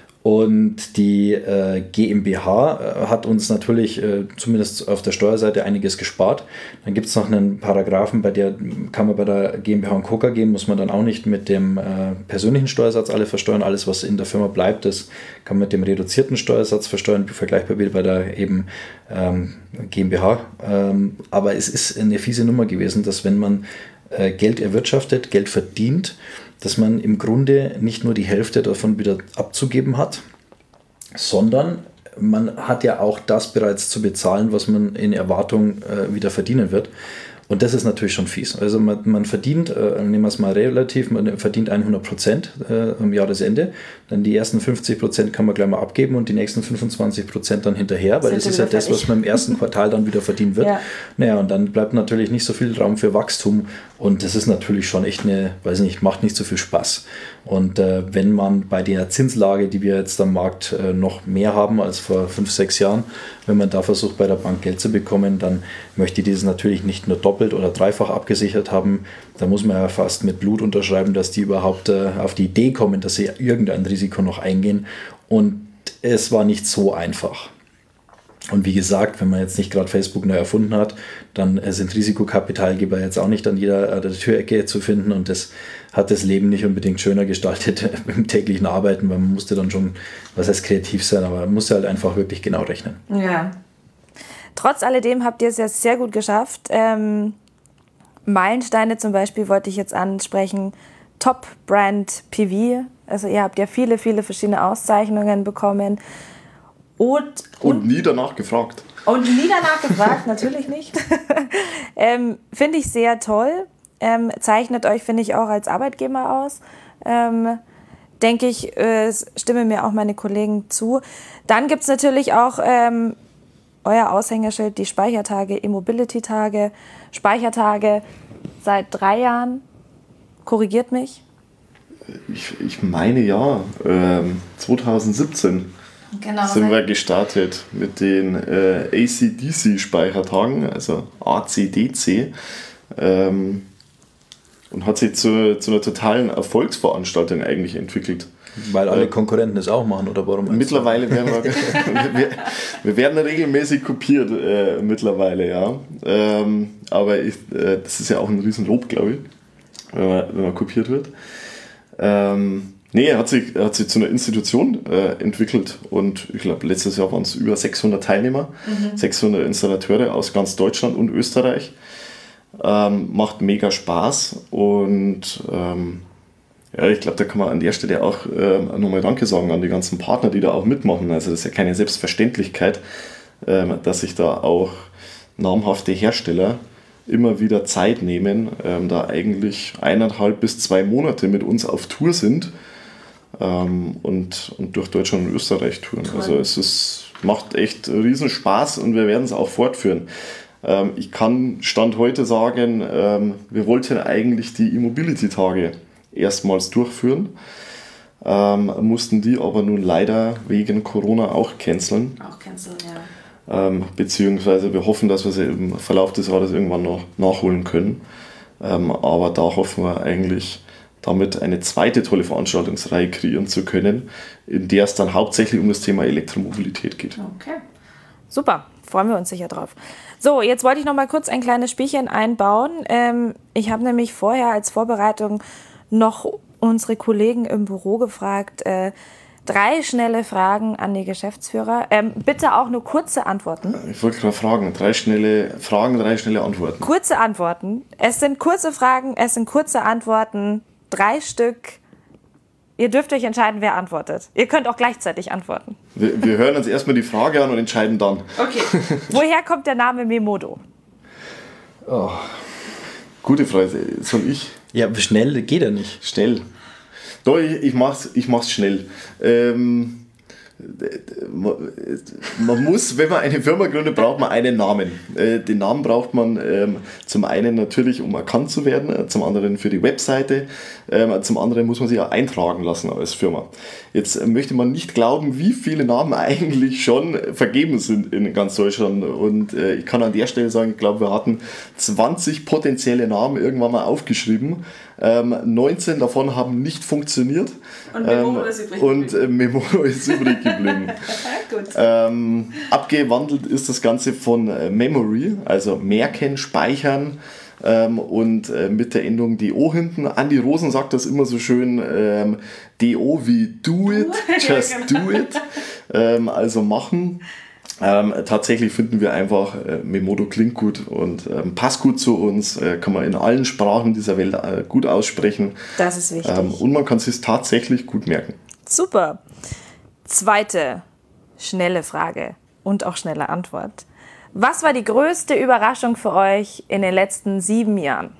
Speaker 3: Und die äh, GmbH äh, hat uns natürlich äh, zumindest auf der Steuerseite einiges gespart. Dann gibt es noch einen Paragraphen, bei der kann man bei der GmbH und Co. K G, muss man dann auch nicht mit dem äh, persönlichen Steuersatz alle versteuern. Alles, was in der Firma bleibt, das kann man mit dem reduzierten Steuersatz versteuern, vergleichbar wie bei der eben ähm, GmbH. Ähm, aber es ist eine fiese Nummer gewesen, dass wenn man äh, Geld erwirtschaftet, Geld verdient, dass man im Grunde nicht nur die Hälfte davon wieder abzugeben hat, sondern man hat ja auch das bereits zu bezahlen, was man in Erwartung äh, wieder verdienen wird. Und das ist natürlich schon fies. Also man, man verdient, äh, nehmen wir es mal relativ, man verdient hundert Prozent äh, am Jahresende. Dann die ersten fünfzig Prozent kann man gleich mal abgeben und die nächsten fünfundzwanzig Prozent dann hinterher, weil das ist ja das, was man im ersten Quartal dann wieder verdienen wird. Ja. Naja, und dann bleibt natürlich nicht so viel Raum für Wachstum und das ist natürlich schon echt eine, weiß nicht, macht nicht so viel Spaß. Und äh, wenn man bei der Zinslage, die wir jetzt am Markt äh, noch mehr haben als vor fünf, sechs Jahren, wenn man da versucht, bei der Bank Geld zu bekommen, dann möchte dieses natürlich nicht nur doppelt oder dreifach abgesichert haben. Da muss man ja fast mit Blut unterschreiben, dass die überhaupt äh, auf die Idee kommen, dass sie irgendein Risiko noch eingehen. Und es war nicht so einfach. Und wie gesagt, wenn man jetzt nicht gerade Facebook neu erfunden hat, dann sind Risikokapitalgeber jetzt auch nicht an jeder der Türecke zu finden und das hat das Leben nicht unbedingt schöner gestaltet im täglichen Arbeiten, weil man musste dann schon, was heißt kreativ sein, aber man musste halt einfach wirklich genau rechnen.
Speaker 2: Ja. Trotz alledem habt ihr es ja sehr gut geschafft. Ähm, Meilensteine zum Beispiel wollte ich jetzt ansprechen. Top Brand P V. Also ihr habt ja viele, viele verschiedene Auszeichnungen bekommen. Und,
Speaker 4: und, und nie danach gefragt.
Speaker 2: Und nie danach gefragt, natürlich nicht. ähm, finde ich sehr toll. Ähm, zeichnet euch, finde ich, auch als Arbeitgeber aus. Ähm, denke ich, äh, stimmen mir auch meine Kollegen zu. Dann gibt es natürlich auch ähm, euer Aushängeschild, die Speichertage, E-Mobility-Tage, Speichertage seit drei Jahren. Korrigiert mich.
Speaker 4: Ich, ich meine ja, ähm, zwanzig siebzehn. Genau, sind wir gestartet mit den äh, A C D C-Speichertagen, also A C D C. Ähm, und hat sich zu, zu einer totalen Erfolgsveranstaltung eigentlich entwickelt.
Speaker 3: Weil alle Konkurrenten das auch machen, oder warum?
Speaker 4: Mittlerweile werden wir, wir, wir werden regelmäßig kopiert, äh, mittlerweile, ja. Ähm, aber ich, äh, das ist ja auch ein Riesenlob, glaube ich, wenn man, wenn man kopiert wird. Ähm, nee, er hat sich, er hat sich zu einer Institution äh, entwickelt und ich glaube, letztes Jahr waren es über sechshundert Teilnehmer, mhm. sechshundert Installateure aus ganz Deutschland und Österreich. Ähm, macht mega Spaß und ähm, ja, ich glaube, da kann man an der Stelle auch äh, nochmal Danke sagen an die ganzen Partner, die da auch mitmachen. Also das ist ja keine Selbstverständlichkeit, äh, dass sich da auch namhafte Hersteller immer wieder Zeit nehmen, ähm, da eigentlich eineinhalb bis zwei Monate mit uns auf Tour sind ähm, und, und durch Deutschland und Österreich touren. Toll. Also es ist, macht echt riesen Spaß und wir werden es auch fortführen. Ähm, ich kann Stand heute sagen, ähm, wir wollten eigentlich die E-Mobility-Tage erstmals durchführen, ähm, mussten die aber nun leider wegen Corona auch canceln.
Speaker 2: Auch canceln, ja.
Speaker 4: Ähm, beziehungsweise wir hoffen, dass wir sie im Verlauf des Jahres irgendwann noch nachholen können. Ähm, aber da hoffen wir eigentlich, damit eine zweite tolle Veranstaltungsreihe kreieren zu können, in der es dann hauptsächlich um das Thema Elektromobilität geht.
Speaker 2: Okay, super. Freuen wir uns sicher drauf. So, jetzt wollte ich noch mal kurz ein kleines Spielchen einbauen. Ähm, ich habe nämlich vorher als Vorbereitung noch unsere Kollegen im Büro gefragt, äh, drei schnelle Fragen an die Geschäftsführer. Ähm, bitte auch nur kurze Antworten.
Speaker 4: Ich wollte gerade fragen, drei schnelle Fragen, drei schnelle Antworten.
Speaker 2: Kurze Antworten. Es sind kurze Fragen, es sind kurze Antworten, drei Stück. Ihr dürft euch entscheiden, wer antwortet. Ihr könnt auch gleichzeitig antworten.
Speaker 4: Wir, wir hören uns erstmal die Frage an und entscheiden dann.
Speaker 2: Okay. Woher kommt der Name Memodo?
Speaker 4: Oh, gute Frage. Soll ich?
Speaker 3: Ja, schnell geht er nicht.
Speaker 4: Schnell. Doch, ich, ich, mach's, ich mach's schnell. Ähm, man muss, wenn man eine Firma gründet, braucht man einen Namen. Äh, den Namen braucht man ähm, zum einen natürlich, um erkannt zu werden, zum anderen für die Webseite, ähm, zum anderen muss man sich auch eintragen lassen als Firma. Jetzt möchte man nicht glauben, wie viele Namen eigentlich schon vergeben sind in ganz Deutschland und äh, ich kann an der Stelle sagen, ich glaube, wir hatten zwanzig potenzielle Namen irgendwann mal aufgeschrieben. Ähm, neunzehn davon haben nicht funktioniert.
Speaker 2: Und Memodo ähm, ist übrig
Speaker 4: geblieben. Und äh, Memodo ist übrig geblieben.
Speaker 2: Gut.
Speaker 4: Ähm, abgewandelt ist das Ganze von äh, Memory, also merken, speichern ähm, und äh, mit der Endung D O hinten. Andi Rosen sagt das immer so schön, ähm, D O wie do it, just ja, genau. do it, ähm, also machen. Ähm, tatsächlich finden wir einfach, äh, Memodo klingt gut und ähm, passt gut zu uns, äh, kann man in allen Sprachen dieser Welt äh, gut aussprechen.
Speaker 2: Das ist wichtig.
Speaker 4: Ähm, und man kann es sich tatsächlich gut merken.
Speaker 2: Super. Zweite schnelle Frage und auch schnelle Antwort. Was war die größte Überraschung für euch in den letzten sieben Jahren?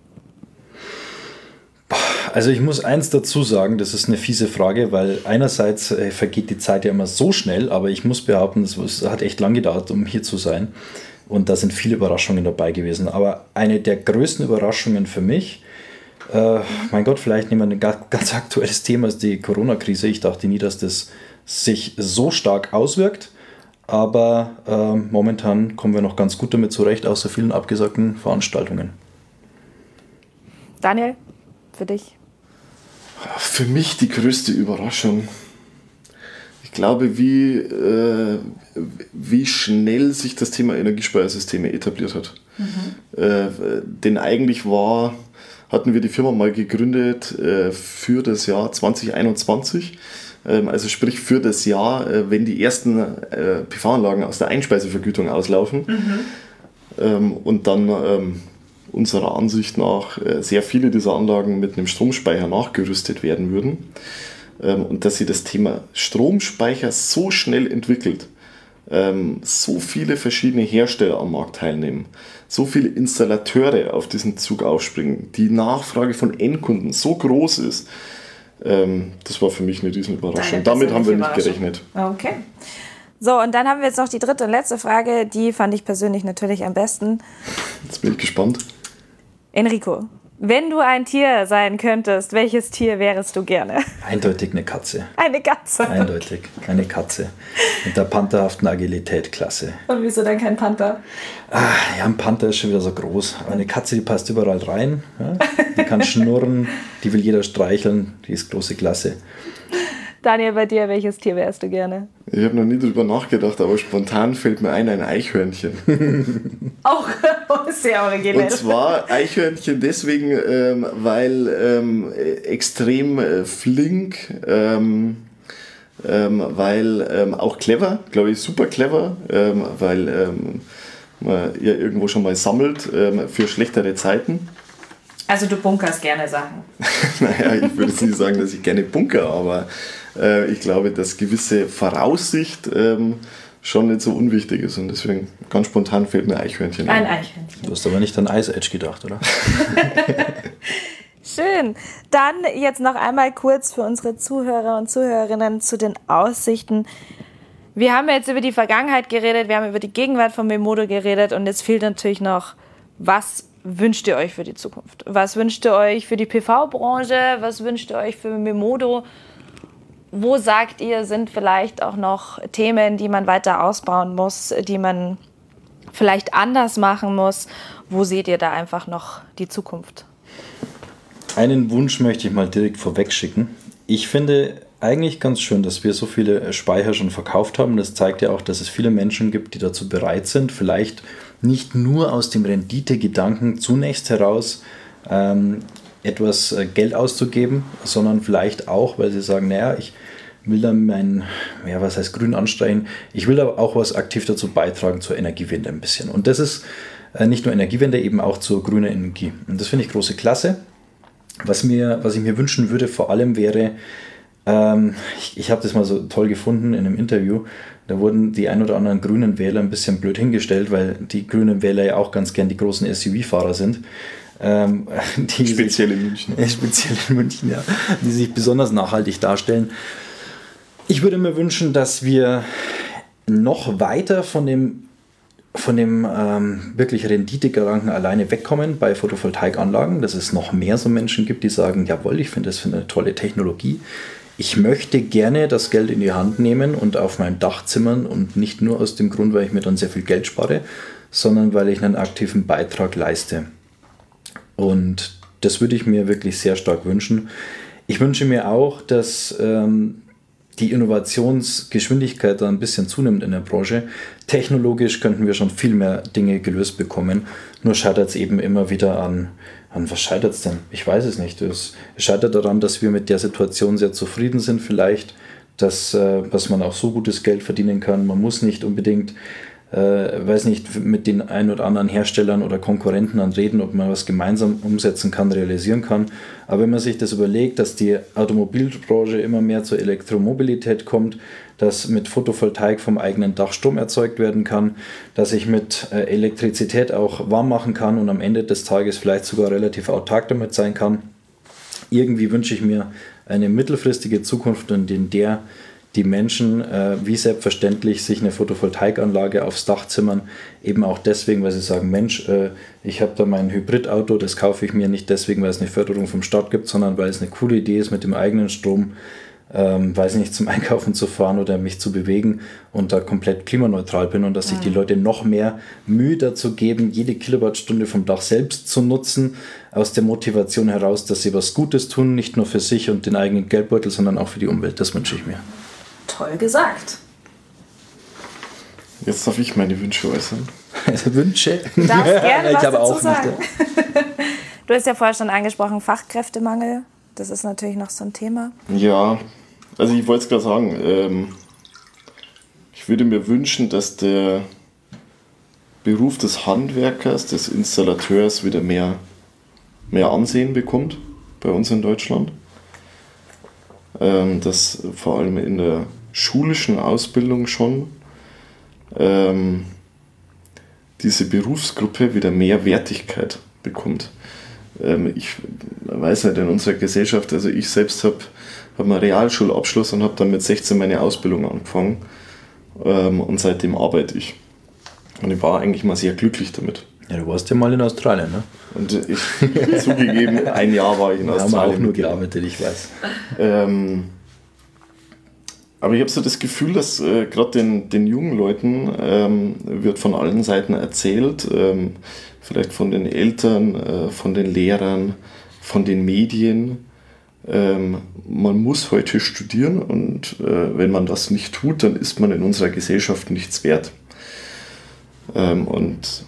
Speaker 3: Also ich muss eins dazu sagen, das ist eine fiese Frage, weil einerseits äh, vergeht die Zeit ja immer so schnell, aber ich muss behaupten, es hat echt lang gedauert, um hier zu sein. Und da sind viele Überraschungen dabei gewesen. Aber eine der größten Überraschungen für mich, äh, mein Gott, vielleicht nehmen wir ein ganz aktuelles Thema, ist die Corona-Krise. Ich dachte nie, dass das sich so stark auswirkt. Aber äh, momentan kommen wir noch ganz gut damit zurecht, außer vielen abgesagten Veranstaltungen.
Speaker 2: Daniel, für dich?
Speaker 4: Für mich die größte Überraschung. Ich glaube, wie, äh, wie schnell sich das Thema Energiespeichersysteme etabliert hat. Mhm. Äh, denn eigentlich war, hatten wir die Firma mal gegründet äh, für das Jahr zwanzig einundzwanzig. Ähm, also sprich für das Jahr, äh, wenn die ersten äh, P V-Anlagen aus der Einspeisevergütung auslaufen. Mhm. Ähm, und dann ähm, unserer Ansicht nach äh, sehr viele dieser Anlagen mit einem Stromspeicher nachgerüstet werden würden. Ähm, und dass sie das Thema Stromspeicher so schnell entwickelt, ähm, so viele verschiedene Hersteller am Markt teilnehmen, so viele Installateure auf diesen Zug aufspringen, die Nachfrage von Endkunden so groß ist, ähm, das war für mich eine riesen Überraschung. Damit haben wir nicht gerechnet.
Speaker 2: Okay. So, und dann haben wir jetzt noch die dritte und letzte Frage, die fand ich persönlich natürlich am besten.
Speaker 4: Jetzt bin ich gespannt.
Speaker 2: Enrico, wenn du ein Tier sein könntest, welches Tier wärest du gerne?
Speaker 3: Eindeutig eine Katze.
Speaker 2: Eine Katze?
Speaker 3: Eindeutig, eine Katze. Mit der pantherhaften Agilität, klasse.
Speaker 2: Und wieso denn kein Panther?
Speaker 3: Ah, ja, ein Panther ist schon wieder so groß. Aber eine Katze, die passt überall rein. Ja? Die kann schnurren, die will jeder streicheln, die ist große Klasse.
Speaker 2: Daniel, bei dir, welches Tier wärst du gerne?
Speaker 4: Ich habe noch nie drüber nachgedacht, aber spontan fällt mir ein, ein Eichhörnchen.
Speaker 2: Auch sehr originell.
Speaker 4: Und zwar Eichhörnchen deswegen, ähm, weil ähm, extrem äh, flink, ähm, ähm, weil ähm, auch clever, glaube ich, super clever, ähm, weil ähm, man ja irgendwo schon mal sammelt ähm, für schlechtere Zeiten.
Speaker 2: Also du bunkerst gerne Sachen.
Speaker 4: Naja, ich würde jetzt nicht sagen, dass ich gerne bunker, aber äh, ich glaube, dass gewisse Voraussicht ähm, schon nicht so unwichtig ist und deswegen ganz spontan fällt mir Eichhörnchen
Speaker 2: ein.
Speaker 4: Ein
Speaker 2: Eichhörnchen.
Speaker 3: Du hast aber nicht an Ice Edge gedacht, oder?
Speaker 2: Schön. Dann jetzt noch einmal kurz für unsere Zuhörer und Zuhörerinnen zu den Aussichten. Wir haben jetzt über die Vergangenheit geredet, wir haben über die Gegenwart von Memodo geredet und jetzt fehlt natürlich noch, was wünscht ihr euch für die Zukunft? Was wünscht ihr euch für die P V-Branche? Was wünscht ihr euch für Memodo? Wo sagt ihr, sind vielleicht auch noch Themen, die man weiter ausbauen muss, die man vielleicht anders machen muss? Wo seht ihr da einfach noch die Zukunft?
Speaker 3: Einen Wunsch möchte ich mal direkt vorweg schicken. Ich finde eigentlich ganz schön, dass wir so viele Speicher schon verkauft haben. Das zeigt ja auch, dass es viele Menschen gibt, die dazu bereit sind, vielleicht nicht nur aus dem Renditegedanken zunächst heraus ähm, etwas äh, Geld auszugeben, sondern vielleicht auch, weil sie sagen, naja, ich will dann mein, ja, was heißt grün anstreichen, ich will aber auch was aktiv dazu beitragen zur Energiewende ein bisschen. Und das ist äh, nicht nur Energiewende, eben auch zur grünen Energie. Und das finde ich große Klasse. Was, mir, was ich mir wünschen würde vor allem wäre, ähm, ich, ich habe das mal so toll gefunden in einem Interview, da wurden die ein oder anderen grünen Wähler ein bisschen blöd hingestellt, weil die grünen Wähler ja auch ganz gern die großen S U V-Fahrer sind. Ähm, die
Speaker 4: speziell
Speaker 3: sich,
Speaker 4: in München.
Speaker 3: Äh, speziell in München, ja. Die sich besonders nachhaltig darstellen. Ich würde mir wünschen, dass wir noch weiter von dem, von dem ähm, wirklich Renditegedanken alleine wegkommen bei Photovoltaikanlagen, dass es noch mehr so Menschen gibt, die sagen, jawohl, ich finde das für eine tolle Technologie. Ich möchte gerne das Geld in die Hand nehmen und auf meinem Dach zimmern und nicht nur aus dem Grund, weil ich mir dann sehr viel Geld spare, sondern weil ich einen aktiven Beitrag leiste. Und das würde ich mir wirklich sehr stark wünschen. Ich wünsche mir auch, dass ähm, die Innovationsgeschwindigkeit da ein bisschen zunimmt in der Branche. Technologisch könnten wir schon viel mehr Dinge gelöst bekommen. Nur scheitert es eben immer wieder an, an was scheitert es denn? Ich weiß es nicht. Es scheitert daran, dass wir mit der Situation sehr zufrieden sind vielleicht, dass, äh, dass man auch so gutes Geld verdienen kann. Man muss nicht unbedingt, äh, weiß nicht, mit den ein oder anderen Herstellern oder Konkurrenten dann reden, ob man was gemeinsam umsetzen kann, realisieren kann. Aber wenn man sich das überlegt, dass die Automobilbranche immer mehr zur Elektromobilität kommt, dass mit Photovoltaik vom eigenen Dach Strom erzeugt werden kann, dass ich mit äh, Elektrizität auch warm machen kann und am Ende des Tages vielleicht sogar relativ autark damit sein kann. Irgendwie wünsche ich mir eine mittelfristige Zukunft, in der die Menschen äh, wie selbstverständlich sich eine Photovoltaikanlage aufs Dach zimmern, eben auch deswegen, weil sie sagen, Mensch, äh, ich habe da mein Hybridauto, das kaufe ich mir nicht deswegen, weil es eine Förderung vom Staat gibt, sondern weil es eine coole Idee ist, mit dem eigenen Strom, ähm, weiß nicht, zum Einkaufen zu fahren oder mich zu bewegen und da komplett klimaneutral bin und dass sich die Leute noch mehr Mühe dazu geben, jede Kilowattstunde vom Dach selbst zu nutzen, aus der Motivation heraus, dass sie was Gutes tun, nicht nur für sich und den eigenen Geldbeutel, sondern auch für die Umwelt. Das wünsche ich mir.
Speaker 2: Toll gesagt.
Speaker 4: Jetzt darf ich meine Wünsche äußern.
Speaker 3: Wünsche?
Speaker 2: Du darfst gerne
Speaker 3: ich
Speaker 2: was
Speaker 3: habe
Speaker 2: dazu
Speaker 3: auch
Speaker 2: sagen.
Speaker 3: nicht.
Speaker 2: Du hast ja vorher schon angesprochen, Fachkräftemangel. Das ist natürlich noch so ein Thema.
Speaker 4: Ja, also ich wollte es gerade sagen, ähm, ich würde mir wünschen, dass der Beruf des Handwerkers, des Installateurs wieder mehr, mehr Ansehen bekommt bei uns in Deutschland. Ähm, dass vor allem in der schulischen Ausbildung schon ähm, diese Berufsgruppe wieder mehr Wertigkeit bekommt. Ähm, ich weiß nicht, in unserer Gesellschaft, also ich selbst habe hab einen Realschulabschluss und habe dann mit sechzehn meine Ausbildung angefangen ähm, und seitdem arbeite ich. Und ich war eigentlich mal sehr glücklich damit.
Speaker 3: Ja, du warst ja mal in Australien, ne?
Speaker 4: Und ich, zugegeben, ein Jahr war ich in
Speaker 3: Wir
Speaker 4: Australien.
Speaker 3: haben auch nur gearbeitet, ich weiß.
Speaker 4: Ähm, aber ich habe so das Gefühl, dass äh, gerade den, den jungen Leuten ähm, wird von allen Seiten erzählt, ähm, vielleicht von den Eltern, äh, von den Lehrern, von den Medien, ähm, man muss heute studieren und äh, wenn man das nicht tut, dann ist man in unserer Gesellschaft nichts wert. Ähm, und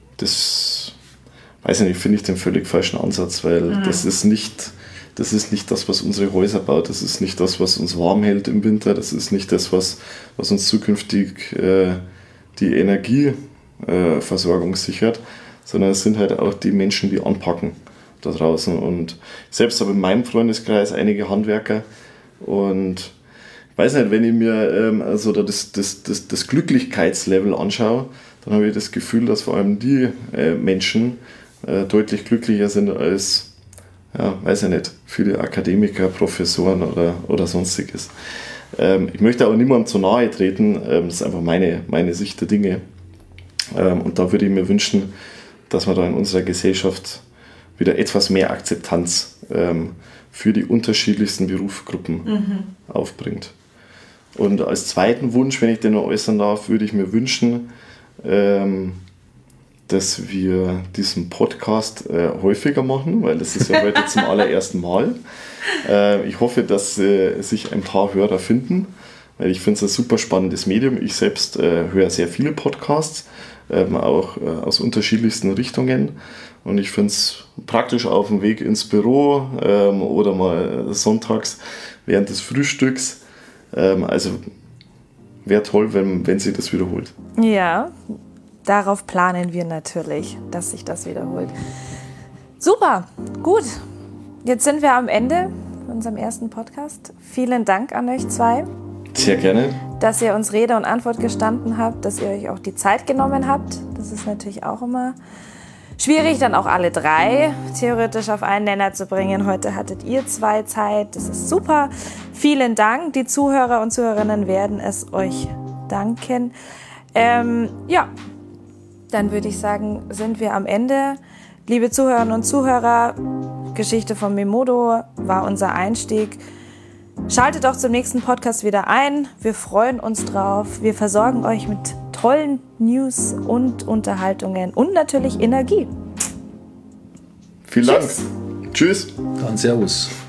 Speaker 4: das, weiß ich nicht, finde ich den völlig falschen Ansatz, weil mhm. das ist nicht, das ist nicht das, was unsere Häuser baut, das ist nicht das, was uns warm hält im Winter, das ist nicht das, was, was uns zukünftig äh, die Energieversorgung äh, sichert, sondern es sind halt auch die Menschen, die anpacken da draußen. Und selbst habe in meinem Freundeskreis einige Handwerker und ich weiß nicht, wenn ich mir ähm, also das, das, das, das Glücklichkeitslevel anschaue, dann habe ich das Gefühl, dass vor allem die äh, Menschen äh, deutlich glücklicher sind als, ja, weiß ich nicht, viele Akademiker, Professoren oder, oder sonstiges. Ähm, ich möchte auch niemandem zu nahe treten, ähm, das ist einfach meine, meine Sicht der Dinge. Ähm, und da würde ich mir wünschen, dass man da in unserer Gesellschaft wieder etwas mehr Akzeptanz ähm, für die unterschiedlichsten Berufsgruppen mhm. aufbringt. Und als zweiten Wunsch, wenn ich den noch äußern darf, würde ich mir wünschen, ähm, dass wir diesen Podcast äh, häufiger machen, weil das ist ja heute zum allerersten Mal. Äh, ich hoffe, dass äh, sich ein paar Hörer finden, weil ich finde es ein super spannendes Medium. Ich selbst äh, höre sehr viele Podcasts, ähm, auch äh, aus unterschiedlichsten Richtungen. Und ich finde es praktisch auf dem Weg ins Büro ähm, oder mal sonntags während des Frühstücks. Ähm, also wäre toll, wenn, wenn sich das wiederholt.
Speaker 2: Ja, darauf planen wir natürlich, dass sich das wiederholt. Super, gut. Jetzt sind wir am Ende unserem ersten Podcast. Vielen Dank an euch zwei.
Speaker 4: Sehr gerne.
Speaker 2: Dass ihr uns Rede und Antwort gestanden habt, dass ihr euch auch die Zeit genommen habt. Das ist natürlich auch immer schwierig, dann auch alle drei theoretisch auf einen Nenner zu bringen. Heute hattet ihr zwei Zeit. Das ist super. Vielen Dank. Die Zuhörer und Zuhörerinnen werden es euch danken. Ähm, ja, dann würde ich sagen, sind wir am Ende. Liebe Zuhörerinnen und Zuhörer, Geschichte von Memodo war unser Einstieg. Schaltet auch zum nächsten Podcast wieder ein. Wir freuen uns drauf. Wir versorgen euch mit tollen News und Unterhaltungen und natürlich Energie.
Speaker 4: Vielen
Speaker 2: Tschüss.
Speaker 4: Dank. Tschüss.
Speaker 3: Dann servus.